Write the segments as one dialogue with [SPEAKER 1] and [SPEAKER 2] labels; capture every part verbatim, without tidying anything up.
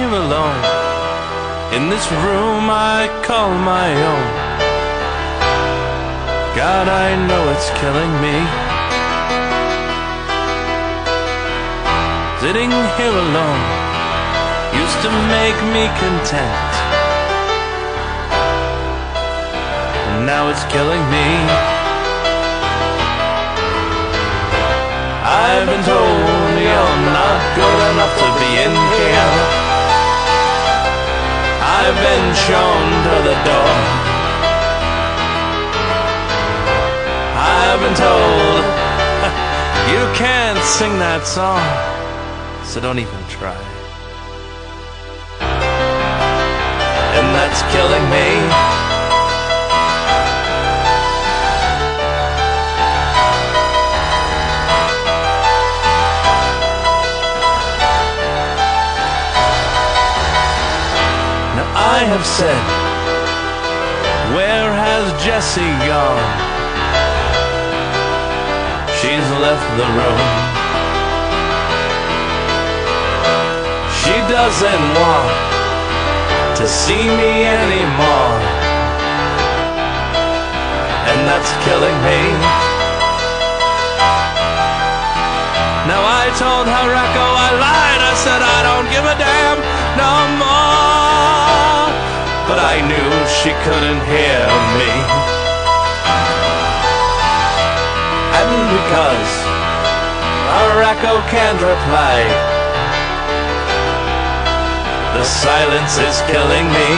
[SPEAKER 1] here alone, in this room I call my own. God, I know it's killing me. Sitting here alone used to make me content, and now it's killing me. I've been told you're not good enough to be in here. I've been shown to the door. I've been told you can't sing that song, so don't even try. And that's killing me. Now I have said, where has Jessie gone? She's left the room. She doesn't want to see me anymore, and that's killing me. Now I told her, Echo, I lied. I said I don't give a damn no more, but I knew she couldn't hear me. And because our echo can't reply, the silence is killing me.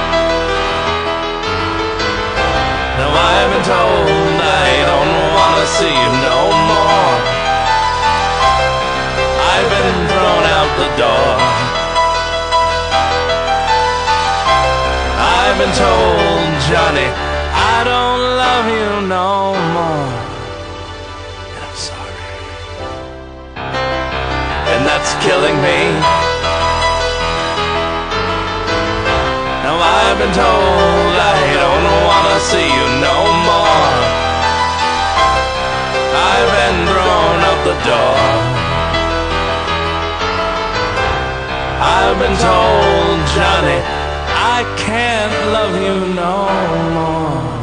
[SPEAKER 1] Now I've been told I don't want to see you no more. I've been thrown out the door. I've been told, Johnny, I don't love you no more. And I'm sorry. And that's killing me. Now I've been told I don't want to see you no more. I've been thrown out the door. I've been told, Johnny, I can't love you no more.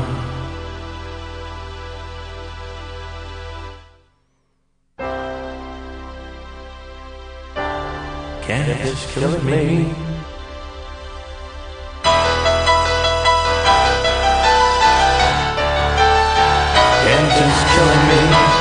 [SPEAKER 1] Can't kill me. Kent is killing me.